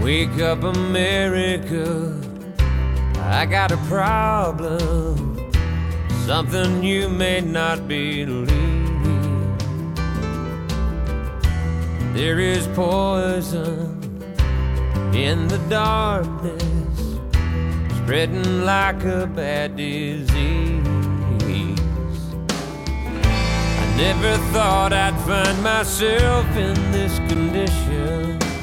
Wake up, America, I got a problem, something you may not believe. There is poison in the darkness, spreading like a bad disease. I never thought I'd find myself in this condition,